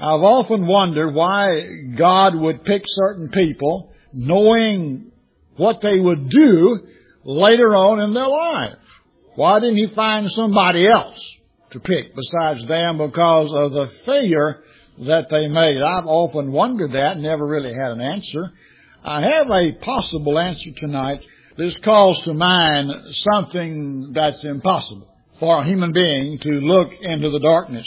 I've often wondered why God would pick certain people knowing what they would do later on in their life. Why didn't He find somebody else to pick besides them because of the failure that they made? I've often wondered that, never really had an answer. I have a possible answer tonight. This calls to mind something that's impossible for a human being to look into the darkness.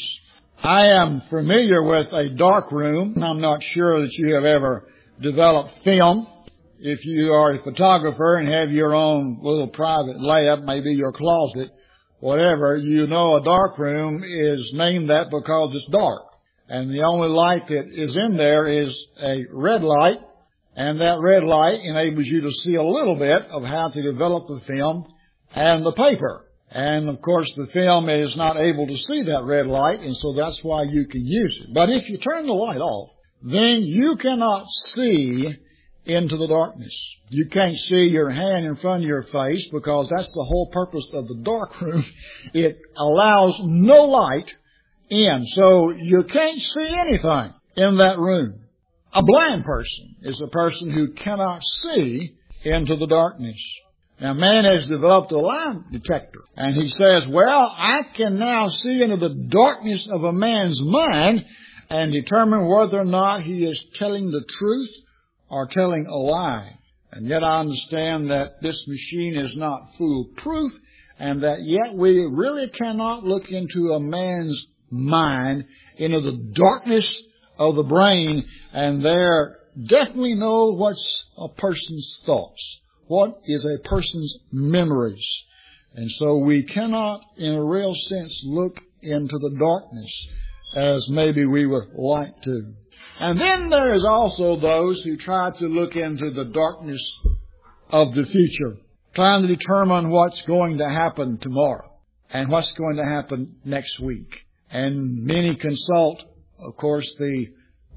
I am familiar with a dark room. I'm not sure that you have ever developed film. If you are a photographer and have your own little private layup, maybe your closet, whatever, you know a dark room is named that because it's dark. And the only light that is in there is a red light, and that red light enables you to see a little bit of how to develop the film and the paper. And of course the film is not able to see that red light, and so that's why you can use it. But if you turn the light off, then you cannot see into the darkness. You can't see your hand in front of your face because that's the whole purpose of the dark room. It allows no light in, so you can't see anything in that room. A blind person is a person who cannot see into the darkness. Now, man has developed a lie detector, and he says, well, I can now see into the darkness of a man's mind and determine whether or not he is telling the truth or telling a lie. And yet I understand that this machine is not foolproof, and that yet we really cannot look into a man's mind, into the darkness of the brain, and there definitely know what's a person's thoughts, what is a person's memories. And so we cannot, in a real sense, look into the darkness as maybe we would like to. And then there is also those who try to look into the darkness of the future, trying to determine what's going to happen tomorrow and what's going to happen next week. And many consult, of course, the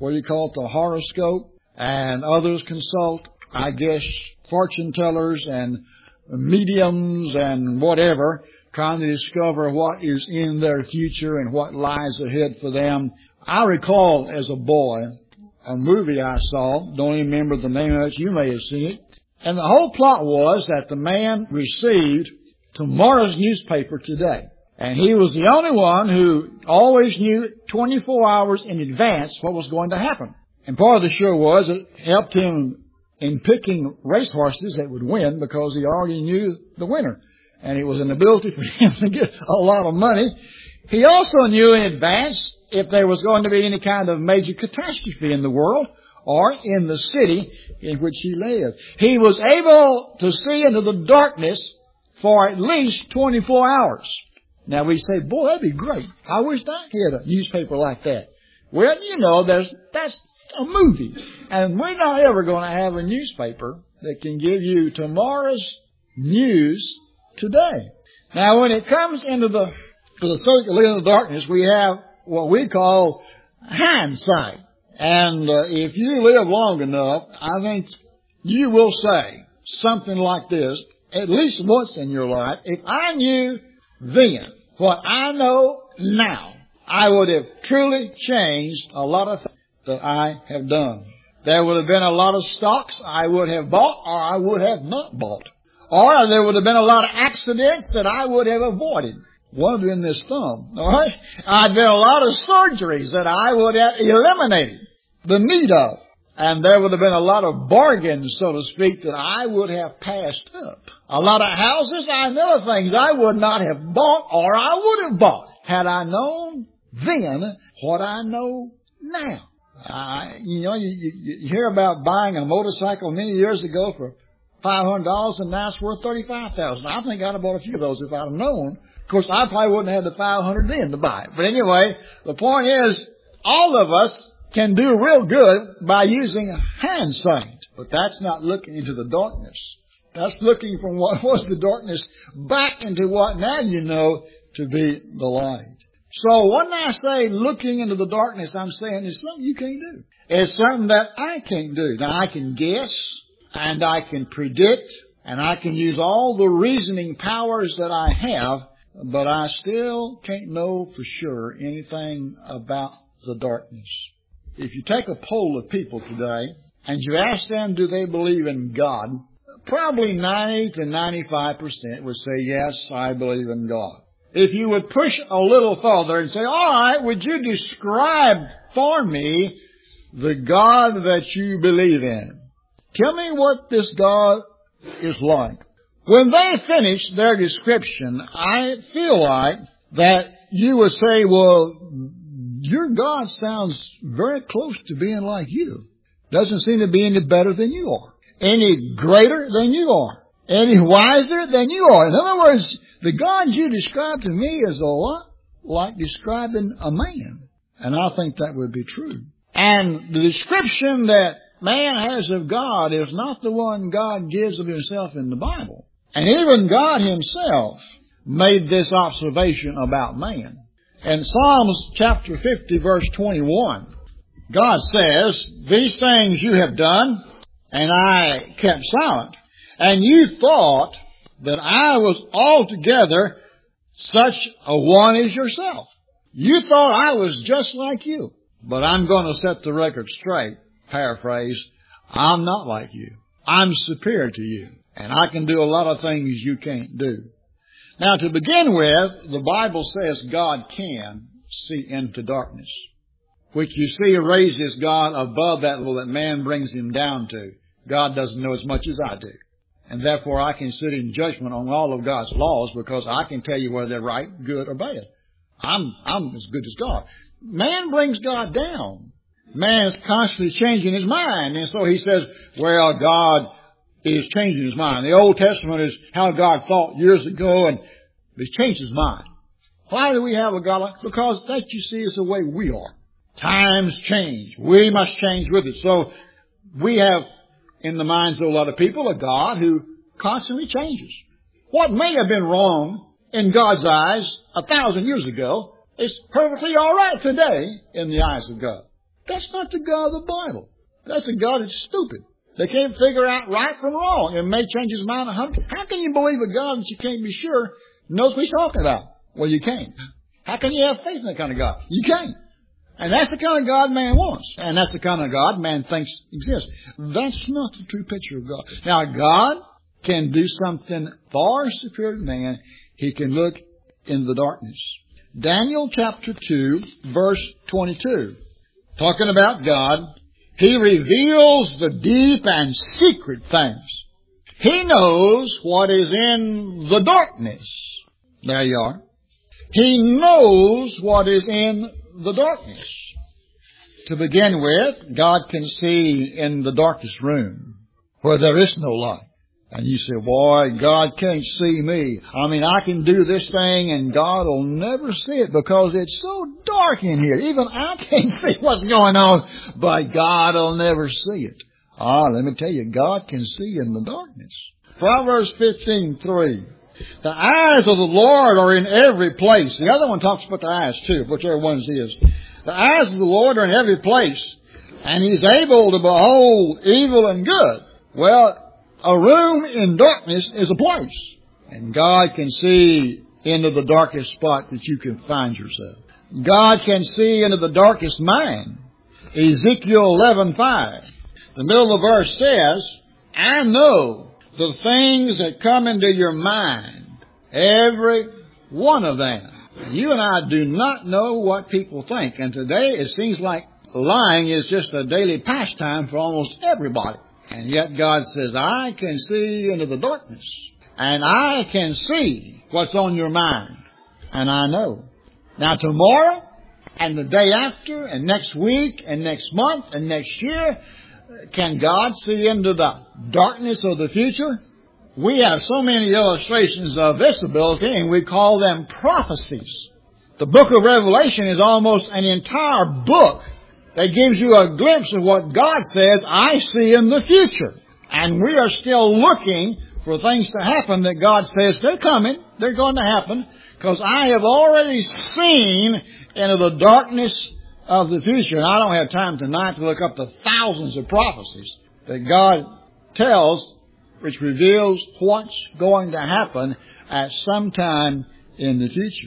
horoscope, and others consult, I guess, fortune tellers and mediums and whatever, trying to discover what is in their future and what lies ahead for them. I recall as a boy a movie I saw, don't even remember the name of it, you may have seen it, and the whole plot was that the man received tomorrow's newspaper today. And he was the only one who always knew 24 hours in advance what was going to happen. And part of the show was it helped him in picking racehorses that would win because he already knew the winner. And it was an ability for him to get a lot of money. He also knew in advance if there was going to be any kind of major catastrophe in the world or in the city in which he lived. He was able to see into the darkness for at least 24 hours. Now we say, boy, that'd be great. I wish I had a newspaper like that. Well, you know, that's a movie. And we're not ever going to have a newspaper that can give you tomorrow's news today. Now, when it comes into the circle of the darkness, we have what we call hindsight. And if you live long enough, I think you will say something like this, at least once in your life. If I knew then what I know now, I would have truly changed a lot of things that I have done. There would have been a lot of stocks I would have bought or I would have not bought. Or there would have been a lot of accidents that I would have avoided. One of them in this thumb, all right? I'd been a lot of surgeries that I would have eliminated the need of. And there would have been a lot of bargains, so to speak, that I would have passed up. A lot of houses, I know things I would not have bought or I would have bought had I known then what I know now. You hear about buying a motorcycle many years ago for $500 and now it's worth $35,000. I think I'd have bought a few of those if I'd have known. Of course, I probably wouldn't have had the $500 then to buy it. But anyway, the point is, all of us can do real good by using hindsight. But that's not looking into the darkness. That's looking from what was the darkness back into what now you know to be the light. So when I say looking into the darkness, I'm saying it's something you can't do. It's something that I can't do. Now, I can guess, and I can predict, and I can use all the reasoning powers that I have, but I still can't know for sure anything about the darkness. If you take a poll of people today and you ask them, do they believe in God? Probably 90 to 95% would say, yes, I believe in God. If you would push a little further and say, all right, would you describe for me the God that you believe in? Tell me what this God is like. When they finish their description, I feel like that you would say, well, your God sounds very close to being like you. Doesn't seem to be any better than you are. Any greater than you are. Any wiser than you are. In other words, the God you describe to me is a lot like describing a man. And I think that would be true. And the description that man has of God is not the one God gives of himself in the Bible. And even God himself made this observation about man. In Psalms chapter 50, verse 21, God says, these things you have done, and I kept silent. And you thought that I was altogether such a one as yourself. You thought I was just like you. But I'm going to set the record straight. Paraphrase, I'm not like you. I'm superior to you. And I can do a lot of things you can't do. Now, to begin with, the Bible says God can see into darkness, which you see raises God above that level that man brings him down to. God doesn't know as much as I do. And therefore, I can sit in judgment on all of God's laws because I can tell you whether they're right, good, or bad. I'm as good as God. Man brings God down. Man is constantly changing his mind. And so he says, well, God is changing his mind. The Old Testament is how God thought years ago, and he's changed his mind. Why do we have a God like? Because that, you see, is the way we are. Times change. We must change with it. So we have in the minds of a lot of people a God who constantly changes. What may have been wrong in God's eyes 1,000 years ago is perfectly all right today in the eyes of God. That's not the God of the Bible. That's a God that's stupid. They can't figure out right from wrong and may change his mind 100. How can you believe a God that you can't be sure knows what he's talking about? Well, you can't. How can you have faith in that kind of God? You can't. And that's the kind of God man wants. And that's the kind of God man thinks exists. That's not the true picture of God. Now, God can do something far superior to man. He can look in the darkness. Daniel chapter 2, verse 22. Talking about God, He reveals the deep and secret things. He knows what is in the darkness. There you are. He knows what is in the darkness. To begin with, God can see in the darkest room where there is no light. And you say, boy, God can't see me. I mean, I can do this thing and God will never see it because it's so dark in here. Even I can't see what's going on, but God will never see it. Let me tell you, God can see in the darkness. Proverbs 15:3. The eyes of the Lord are in every place. The other one talks about the eyes too, whichever one it is. The eyes of the Lord are in every place, and He's able to behold evil and good. Well, a room in darkness is a place, and God can see into the darkest spot that you can find yourself. God can see into the darkest mind. Ezekiel 11:5. The middle of the verse says, I know the things that come into your mind, every one of them. You and I do not know what people think. And today it seems like lying is just a daily pastime for almost everybody. And yet God says, I can see into the darkness. And I can see what's on your mind. And I know. Now tomorrow and the day after and next week and next month and next year, can God see into the darkness of the future? We have so many illustrations of this ability, and we call them prophecies. The book of Revelation is almost an entire book that gives you a glimpse of what God says, I see in the future. And we are still looking for things to happen that God says they're coming, they're going to happen, because I have already seen into the darkness of the future. And I don't have time tonight to look up the thousands of prophecies that God tells, which reveals what's going to happen at some time in the future.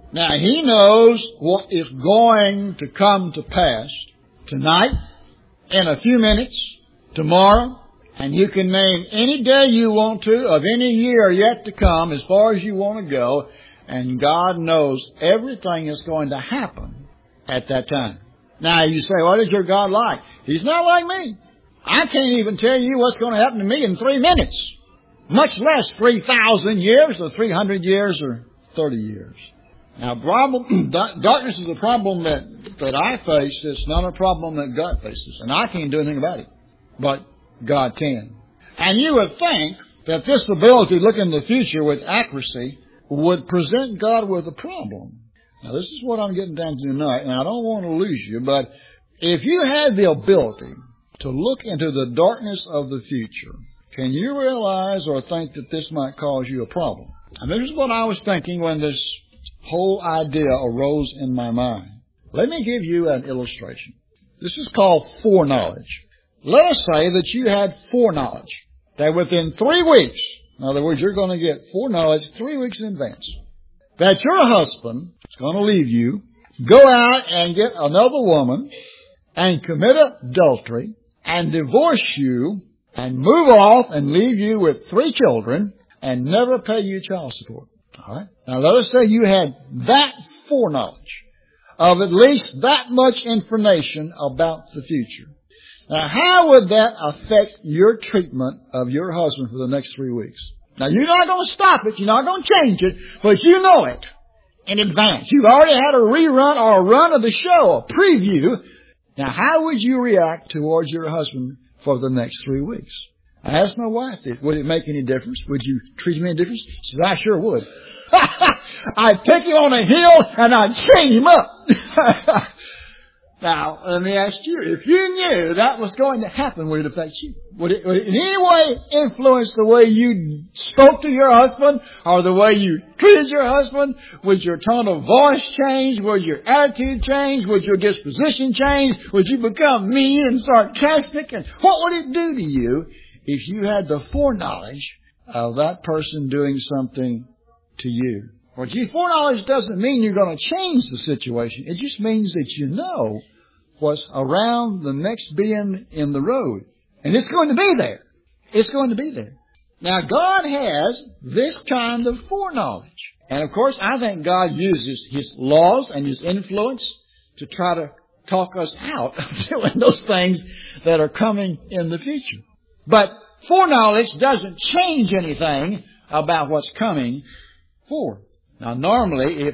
Now, He knows what is going to come to pass tonight, in a few minutes, tomorrow, and you can name any day you want to of any year yet to come as far as you want to go, and God knows everything that's going to happen at that time. Now, you say, what is your God like? He's not like me. I can't even tell you what's going to happen to me in 3 minutes, much less 3,000 years or 300 years or 30 years. Now, darkness is a problem that I face. It's not a problem that God faces. And I can't do anything about it. But God can. And you would think that this ability to look in the future with accuracy would present God with a problem. Now, this is what I'm getting down to tonight, and I don't want to lose you, but if you had the ability to look into the darkness of the future, can you realize or think that this might cause you a problem? And this is what I was thinking when this whole idea arose in my mind. Let me give you an illustration. This is called foreknowledge. Let us say that you had foreknowledge that within 3 weeks, in other words, you're going to get foreknowledge 3 weeks in advance, that your husband is going to leave you, go out and get another woman and commit adultery and divorce you and move off and leave you with 3 children and never pay you child support. All right. Now, let us say you had that foreknowledge of at least that much information about the future. Now, how would that affect your treatment of your husband for the next 3 weeks? Now, you're not going to stop it. You're not going to change it, but you know it in advance. You've already had a rerun or a run of the show, a preview. Now, how would you react towards your husband for the next 3 weeks? I asked my wife, would it make any difference? Would you treat him any difference? She said, I sure would. I'd pick him on a hill and I'd chain him up. Now, let me ask you, if you knew that was going to happen, would it affect you? Would it in any way influence the way you spoke to your husband or the way you treated your husband? Would your tone of voice change? Would your attitude change? Would your disposition change? Would you become mean and sarcastic? And what would it do to you if you had the foreknowledge of that person doing something to you? Well, foreknowledge doesn't mean you're going to change the situation. It just means that you know what's around the next bend in the road. And it's going to be there. It's going to be there. Now, God has this kind of foreknowledge. And, of course, I think God uses His laws and His influence to try to talk us out of doing those things that are coming in the future. But foreknowledge doesn't change anything about what's coming forward. Now, normally,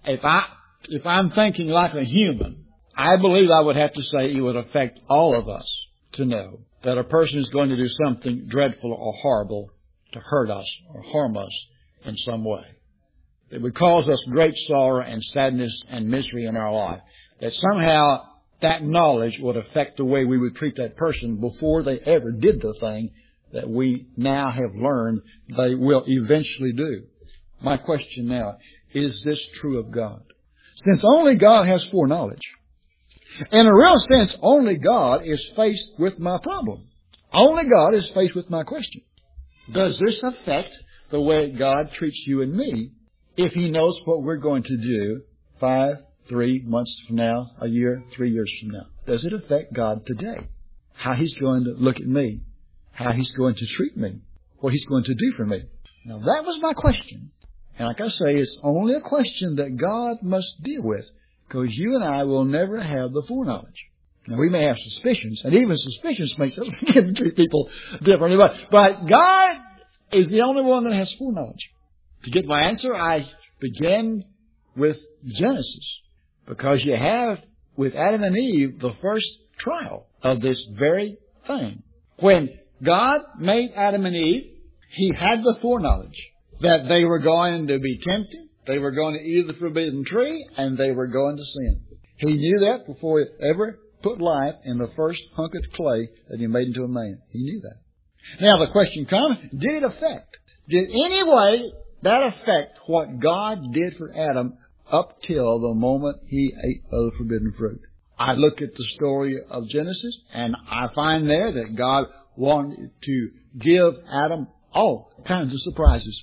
if I'm thinking like a human, I believe I would have to say it would affect all of us to know that a person is going to do something dreadful or horrible to hurt us or harm us in some way. It would cause us great sorrow and sadness and misery in our life. That somehow that knowledge would affect the way we would treat that person before they ever did the thing that we now have learned they will eventually do. My question now, is this true of God? Since only God has foreknowledge, in a real sense, only God is faced with my problem. Only God is faced with my question. Does this affect the way God treats you and me if He knows what we're going to do 5, 3 months from now, a year, 3 years from now? Does it affect God today? How He's going to look at me? How He's going to treat me? What He's going to do for me? Now, that was my question. And like I say, it's only a question that God must deal with, because you and I will never have the foreknowledge. Now, we may have suspicions, and even suspicions make us treat people differently. But God is the only one that has foreknowledge. To get my answer, I begin with Genesis, because you have, with Adam and Eve, the first trial of this very thing. When God made Adam and Eve, He had the foreknowledge that they were going to be tempted, they were going to eat of the forbidden tree, and they were going to sin. He knew that before He ever put life in the first hunk of clay that He made into a man. He knew that. Now the question comes, did any way that affect what God did for Adam up till the moment he ate of the forbidden fruit? I look at the story of Genesis, and I find there that God wanted to give Adam all kinds of surprises.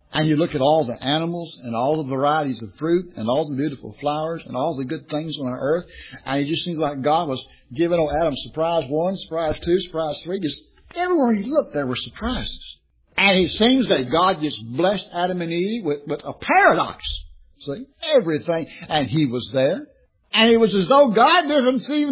And you look at all the animals and all the varieties of fruit and all the beautiful flowers and all the good things on earth. And it just seems like God was giving old Adam surprise 1, surprise 2, surprise 3. Just everywhere he looked, there were surprises. And it seems that God just blessed Adam and Eve with a paradox. See, everything. And he was there. And it was as though God didn't even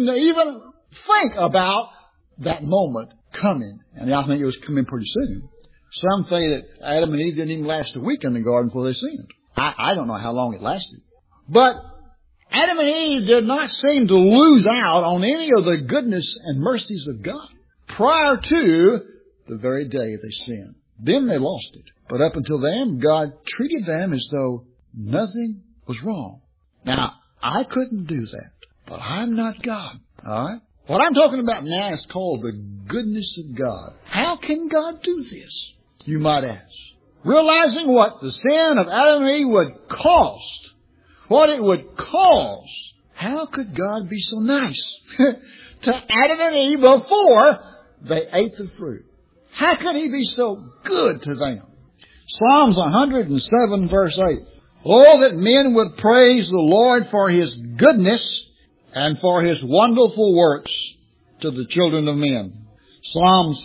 think about that moment coming. And I think it was coming pretty soon. Some say that Adam and Eve didn't even last a week in the garden before they sinned. I don't know how long it lasted. But Adam and Eve did not seem to lose out on any of the goodness and mercies of God prior to the very day they sinned. Then they lost it. But up until then, God treated them as though nothing was wrong. Now, I couldn't do that, but I'm not God. All right? What I'm talking about now is called the goodness of God. How can God do this, you might ask? Realizing what the sin of Adam and Eve would cost, what it would cause, how could God be so nice to Adam and Eve before they ate the fruit? How could he be so good to them? Psalms 107 verse 8. Oh, that men would praise the Lord for his goodness and for his wonderful works to the children of men. Psalms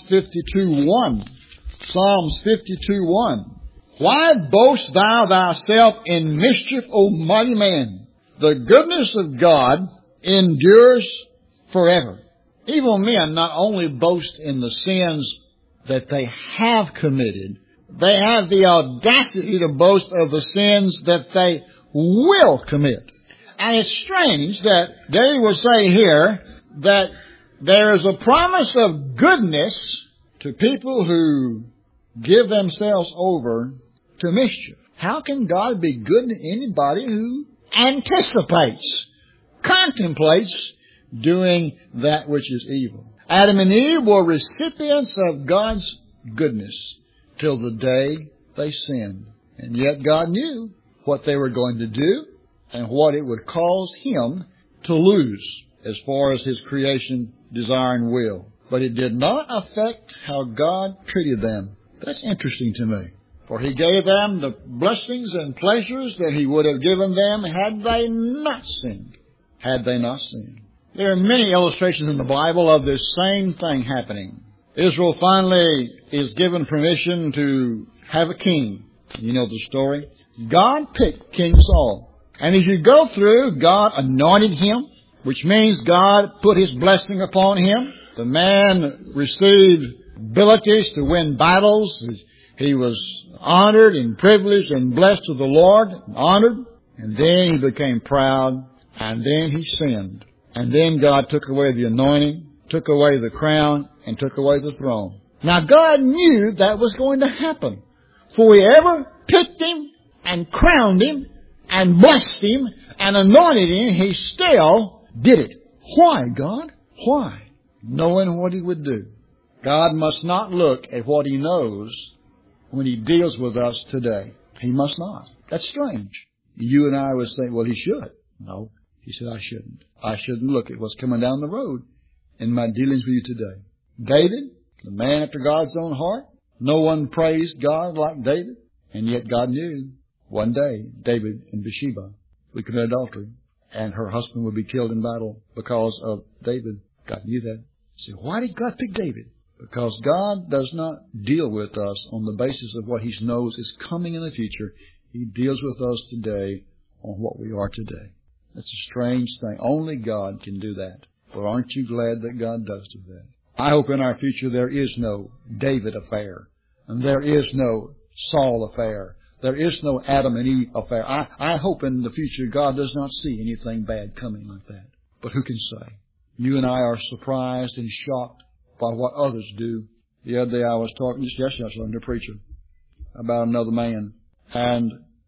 52:1. Psalms 52:1. Why boast thou thyself in mischief, O mighty man? The goodness of God endures forever. Evil men not only boast in the sins that they have committed, they have the audacity to boast of the sins that they will commit. And it's strange that they will say here that there is a promise of goodness to people who give themselves over to mischief. How can God be good to anybody who anticipates, contemplates doing that which is evil? Adam and Eve were recipients of God's goodness till the day they sinned. And yet God knew what they were going to do and what it would cause him to lose as far as his creation, desire, and will. But it did not affect how God treated them. That's interesting to me. For he gave them the blessings and pleasures that he would have given them had they not sinned. Had they not sinned. There are many illustrations in the Bible of this same thing happening. Israel finally is given permission to have a king. You know the story. God picked King Saul. And as you go through, God anointed him, which means God put his blessing upon him. The man received abilities to win battles. He was honored and privileged and blessed of the Lord, honored. And then he became proud, and then he sinned. And then God took away the anointing, took away the crown, and took away the throne. Now God knew that was going to happen. For he ever picked him and crowned him and blessed him and anointed him, he still did it. Why, God? Why? Knowing what he would do. God must not look at what he knows when he deals with us today. He must not. That's strange. You and I would say, well, he should. No, he said, I shouldn't. I shouldn't look at what's coming down the road in my dealings with you today. David, the man after God's own heart, no one praised God like David, and yet God knew one day David and Bathsheba would commit adultery, and her husband would be killed in battle because of David. God knew that. So why did God pick David? Because God does not deal with us on the basis of what he knows is coming in the future. He deals with us today on what we are today. That's a strange thing. Only God can do that. But aren't you glad that God does do that? I hope in our future there is no David affair. And there is no Saul affair. There is no Adam and Eve affair. I hope in the future God does not see anything bad coming like that. But who can say? You and I are surprised and shocked by what others do. The other day I was talking, just yesterday I was listening to a preacher about another man. And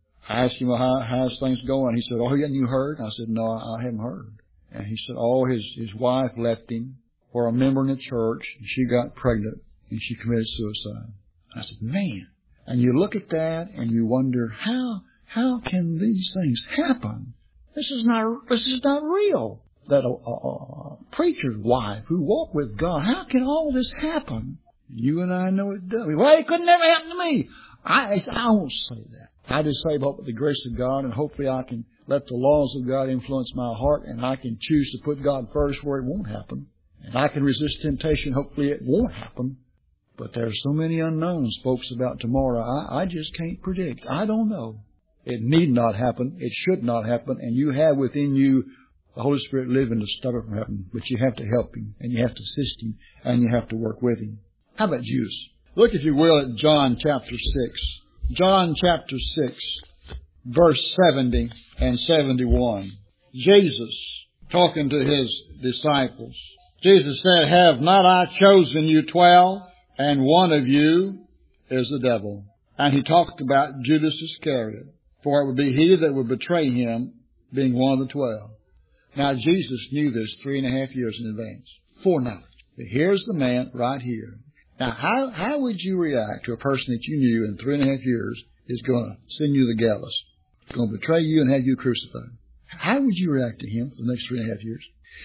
I asked him, well, how's things going? He said, oh, haven't you heard? I said, no, I haven't heard. And he said, oh, his wife left him for a member in the church, and she got pregnant, and she committed suicide. I said, man. And you look at that, and you wonder, how can these things happen? This is not real. That a preacher's wife who walked with God, how can all this happen? You and I know it does. Well, it could never happen to me. I won't say that. I just say about the grace of God, and hopefully I can let the laws of God influence my heart, and I can choose to put God first where it won't happen. And I can resist temptation. Hopefully it won't happen. But there's so many unknowns, folks, about tomorrow. I just can't predict. I don't know. It need not happen. It should not happen. And you have within you the Holy Spirit living to stop it from happening. But you have to help Him, and you have to assist Him, and you have to work with Him. How about Judas? Look, if you will, at John chapter 6. John chapter 6, verse 70 and 71. Jesus talking to His disciples. Jesus said, "Have not I chosen you 12, and one of you is the devil?" And He talked about Judas Iscariot, for it would be he that would betray Him, being one of the 12. Now, Jesus knew this 3.5 years in advance. Foreknowledge. Here's the man right here. Now, how would you react to a person that you knew in 3.5 years is going to send you to the gallows, going to betray you and have you crucified? How would you react to him for the next 3.5 years?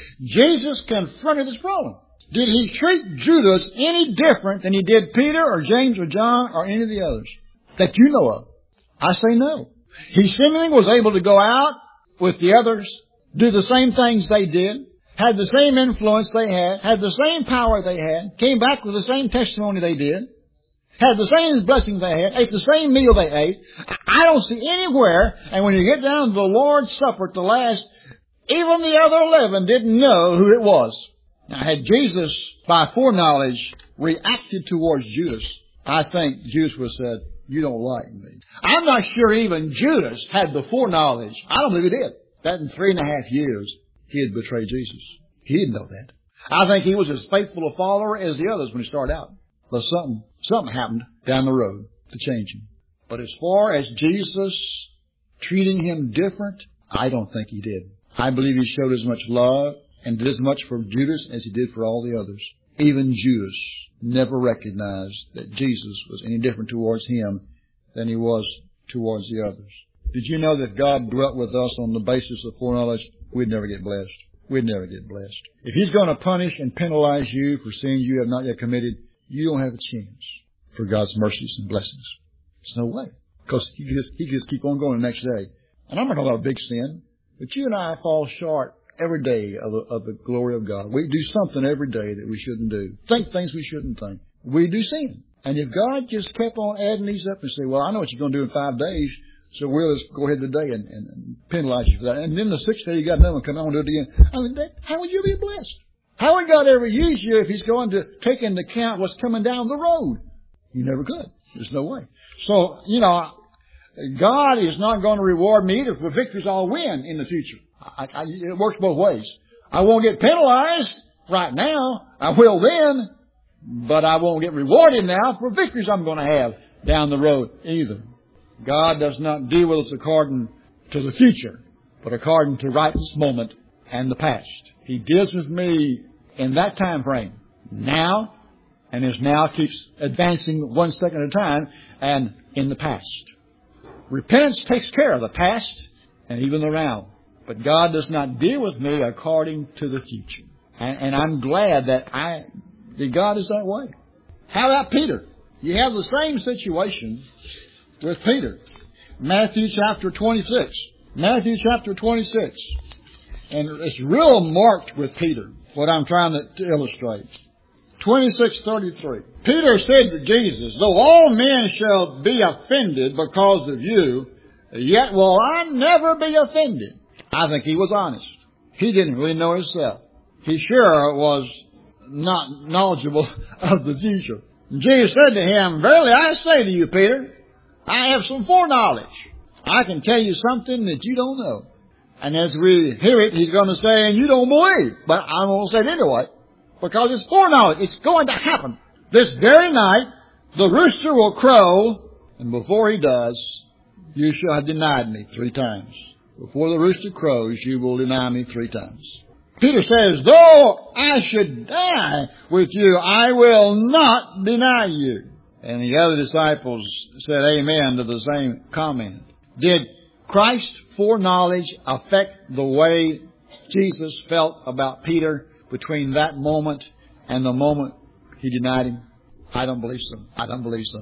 Jesus confronted this problem. Did He treat Judas any different than He did Peter or James or John or any of the others that you know of? I say no. He seemingly was able to go out with the others, do the same things they did, had the same influence they had the same power they had, came back with the same testimony they did, had the same blessings they had, ate the same meal they ate. I don't see anywhere, and when you get down to the Lord's Supper at the last, even the other 11 didn't know who it was. Now, had Jesus, by foreknowledge, reacted towards Judas, I think Judas would have said, "You don't like me." I'm not sure even Judas had the foreknowledge. I don't believe he did. That in 3.5 years, he had betrayed Jesus. He didn't know that. I think he was as faithful a follower as the others when he started out. But something happened down the road to change him. But as far as Jesus treating him different, I don't think He did. I believe He showed as much love and did as much for Judas as He did for all the others. Even Judas never recognized that Jesus was any different towards him than He was towards the others. Did you know that God dwelt with us on the basis of foreknowledge? We'd never get blessed. We'd never get blessed. If He's going to punish and penalize you for sins you have not yet committed, you don't have a chance for God's mercies and blessings. There's no way. Because He just keep on going the next day. And I'm not talking about a big sin, but you and I fall short every day of the glory of God. We do something every day that we shouldn't do. Think things we shouldn't think. We do sin. And if God just kept on adding these up and say, "Well, I know what you're going to do in 5 days, so we'll just go ahead today and penalize you for that." And then the 6th day you got another one, come on, do it again. I mean, how would you be blessed? How would God ever use you if He's going to take into account what's coming down the road? You never could. There's no way. So, God is not going to reward me either for victories I'll win in the future. It works both ways. I won't get penalized right now. I will then, but I won't get rewarded now for victories I'm going to have down the road either. God does not deal with us according to the future, but according to right this moment and the past. He deals with me in that time frame, now, and His now keeps advancing 1 second at a time, and in the past. Repentance takes care of the past and even the now. But God does not deal with me according to the future. And I'm glad that God is that way. How about Peter? You have the same situation with Peter. Matthew chapter 26. Matthew chapter 26. And it's real marked with Peter, what I'm trying to illustrate. 26:33. Peter said to Jesus, "Though all men shall be offended because of you, yet will I never be offended." I think he was honest. He didn't really know himself. He sure was not knowledgeable of the future. And Jesus said to him, "Verily I say to you, Peter, I have some foreknowledge. I can tell you something that you don't know." And as we hear it, He's going to say, "And you don't believe." But I'm going to say it anyway, because it's foreknowledge. It's going to happen. This very night, the rooster will crow, and before he does, you shall have denied me 3 times. Before the rooster crows, you will deny me 3 times. Peter says, "Though I should die with you, I will not deny you." And the other disciples said amen to the same comment. Did Christ's foreknowledge affect the way Jesus felt about Peter between that moment and the moment He denied Him? I don't believe so. I don't believe so.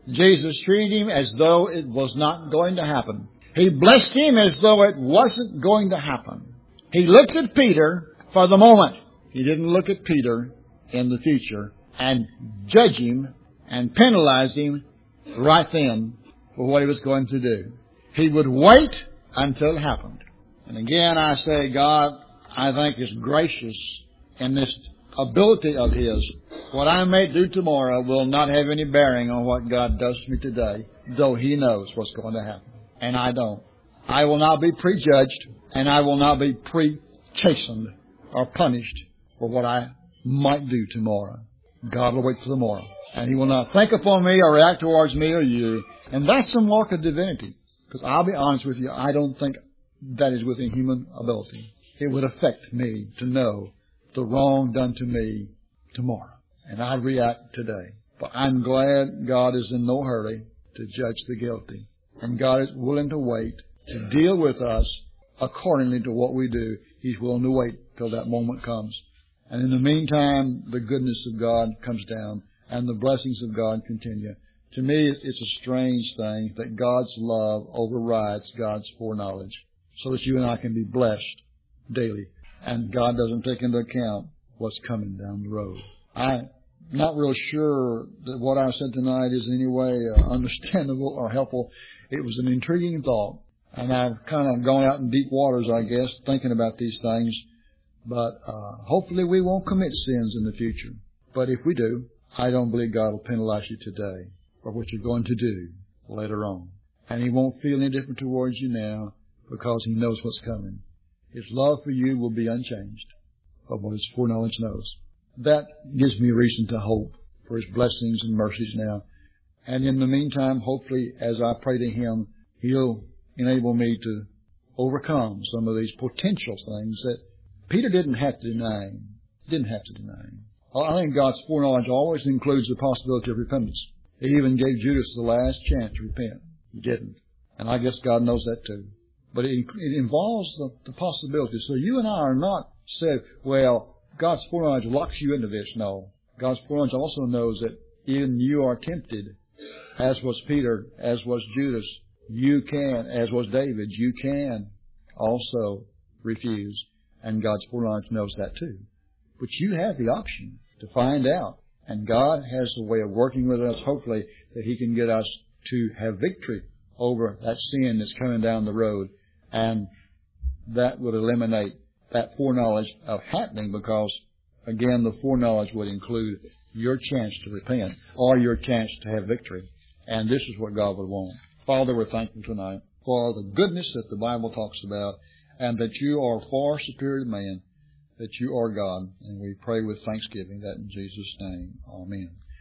Jesus treated him as though it was not going to happen. He blessed him as though it wasn't going to happen. He looked at Peter for the moment. He didn't look at Peter in the future and judge him and penalize him right then for what he was going to do. He would wait until it happened. And again, I say, God, I think, is gracious in this ability of His. What I may do tomorrow will not have any bearing on what God does to me today, though He knows what's going to happen. And I don't. I will not be prejudged, and I will not be pre-chastened or punished for what I might do tomorrow. God will wait till tomorrow. And He will not think upon me or react towards me or you. And that's the mark of divinity. Because I'll be honest with you, I don't think that is within human ability. It would affect me to know the wrong done to me tomorrow. And I'd react today. But I'm glad God is in no hurry to judge the guilty. And God is willing to wait to deal with us accordingly to what we do. He's willing to wait till that moment comes. And in the meantime, the goodness of God comes down and the blessings of God continue. To me, it's a strange thing that God's love overrides God's foreknowledge so that you and I can be blessed daily. And God doesn't take into account what's coming down the road. I'm not real sure that what I said tonight is in any way understandable or helpful. It was an intriguing thought. And I've kind of gone out in deep waters, I guess, thinking about these things. But hopefully we won't commit sins in the future. But if we do, I don't believe God will penalize you today for what you're going to do later on. And He won't feel any different towards you now because He knows what's coming. His love for you will be unchanged of what His foreknowledge knows. That gives me reason to hope for His blessings and mercies now. And in the meantime, hopefully, as I pray to Him, He'll enable me to overcome some of these potential things that Peter didn't have to deny Him. Didn't have to deny Him. I think God's foreknowledge always includes the possibility of repentance. He even gave Judas the last chance to repent. He didn't. And I guess God knows that too. But it involves the possibility. So you and I are not said, well, God's foreknowledge locks you into this. No. God's foreknowledge also knows that even you are tempted, as was Peter, as was Judas. You can, as was David, you can also refuse. And God's foreknowledge knows that too. But you have the option to find out. And God has a way of working with us, hopefully, that He can get us to have victory over that sin that's coming down the road. And that would eliminate that foreknowledge of happening because, again, the foreknowledge would include your chance to repent or your chance to have victory. And this is what God would want. Father, we're thankful tonight for the goodness that the Bible talks about and that you are far superior to man, that you are God. And we pray with thanksgiving that in Jesus' name. Amen.